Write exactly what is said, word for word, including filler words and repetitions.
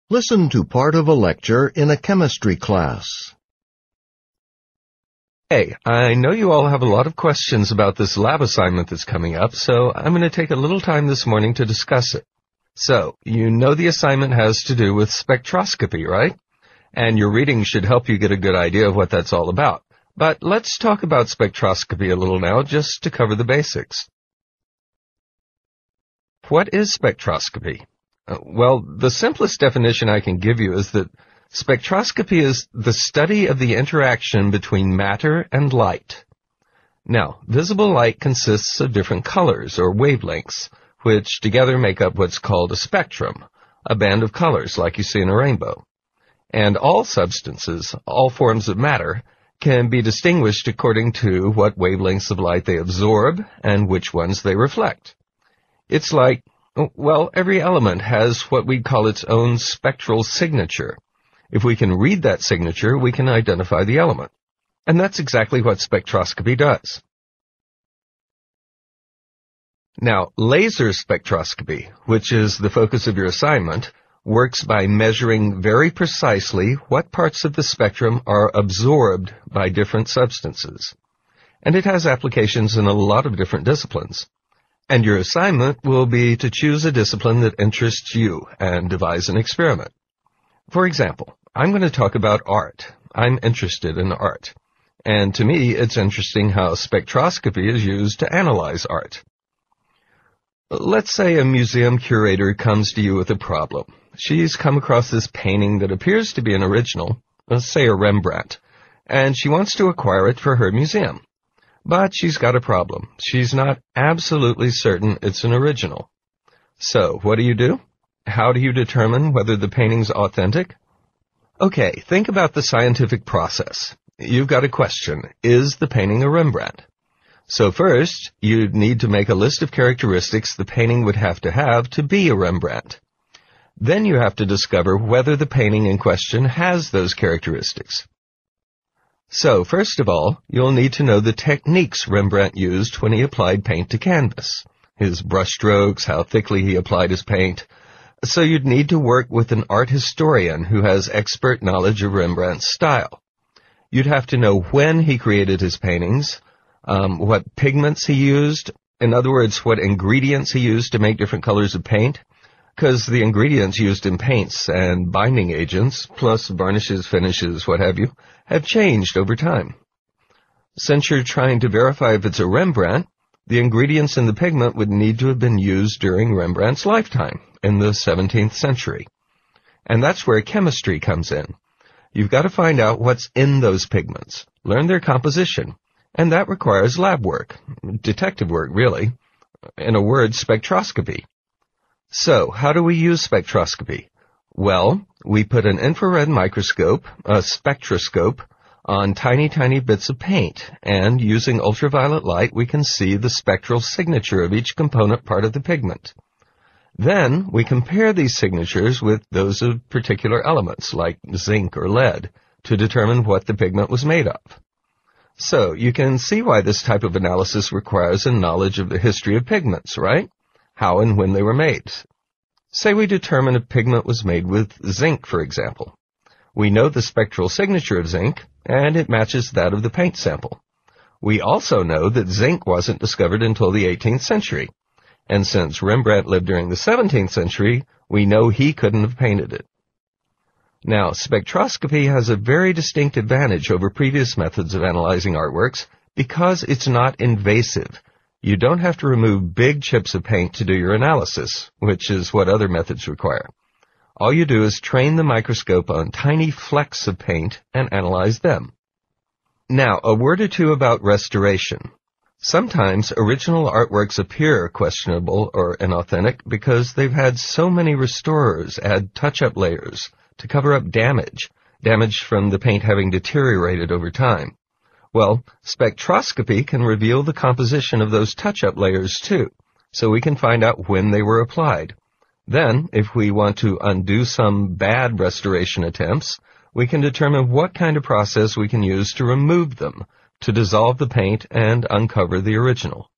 Listen to part of a lecture in a chemistry class. Hey, I know you all have a lot of questions about this lab assignment that's coming up, so I'm going to take a little time this morning to discuss it. So, you know the assignment has to do with spectroscopy, right? And your reading should help you get a good idea of what that's all about. But let's talk about spectroscopy a little now, just to cover the basics. What is spectroscopy? Uh, well, the simplest definition I can give you is that spectroscopy is the study of the interaction between matter and light. Now, visible light consists of different colors or wavelengths, which together make up what's called a spectrum, a band of colors like you see in a rainbow. And all substances, all forms of matter, can be distinguished according to what wavelengths of light they absorb and which ones they reflect. It's like, well, every element has what we call its own spectral signature. If we can read that signature, we can identify the element. And that's exactly what spectroscopy does. Now, laser spectroscopy, which is the focus of your assignment, works by measuring very precisely what parts of the spectrum are absorbed by different substances. And it has applications in a lot of different disciplines. And your assignment will be to choose a discipline that interests you and devise an experiment. For example, I'm going to talk about art. I'm interested in art. And to me, it's interesting how spectroscopy is used to analyze art. Let's say a museum curator comes to you with a problem. She's come across this painting that appears to be an original, let's say a Rembrandt, and she wants to acquire it for her museum. But she's got a problem. She's not absolutely certain it's an original. So, what do you do? How do you determine whether the painting's authentic? Okay, think about the scientific process. You've got a question. Is the painting a Rembrandt? So first, you'd need to make a list of characteristics the painting would have to have to be a Rembrandt. Then you have to discover whether the painting in question has those characteristics. So, first of all, you'll need to know the techniques Rembrandt used when he applied paint to canvas, his brushstrokes, how thickly he applied his paint. So you'd need to work with an art historian who has expert knowledge of Rembrandt's style. You'd have to know when he created his paintings, um, what pigments he used, in other words, what ingredients he used to make different colors of paint, because the ingredients used in paints and binding agents, plus varnishes, finishes, what have you, have changed over time. Since you're trying to verify if it's a Rembrandt, the ingredients in the pigment would need to have been used during Rembrandt's lifetime, in the seventeenth century. And that's where chemistry comes in. You've got to find out what's in those pigments, learn their composition, and that requires lab work, detective work, really. In a word, spectroscopy. So, how do we use spectroscopy? Well, we put an infrared microscope, a spectroscope, on tiny, tiny bits of paint, and using ultraviolet light, we can see the spectral signature of each component part of the pigment. Then, we compare these signatures with those of particular elements, like zinc or lead, to determine what the pigment was made of. So, you can see why this type of analysis requires a knowledge of the history of pigments, right? How and when they were made. Say we determine a pigment was made with zinc, for example. We know the spectral signature of zinc, and it matches that of the paint sample. We also know that zinc wasn't discovered until the eighteenth century, and since Rembrandt lived during the seventeenth century, we know he couldn't have painted it. Now, spectroscopy has a very distinct advantage over previous methods of analyzing artworks because it's not invasive. You don't have to remove big chips of paint to do your analysis, which is what other methods require. All you do is train the microscope on tiny flecks of paint and analyze them. Now, a word or two about restoration. Sometimes original artworks appear questionable or inauthentic because they've had so many restorers add touch-up layers to cover up damage, damage from the paint having deteriorated over time. Well, spectroscopy can reveal the composition of those touch-up layers too, so we can find out when they were applied. Then, if we want to undo some bad restoration attempts, we can determine what kind of process we can use to remove them, to dissolve the paint and uncover the original.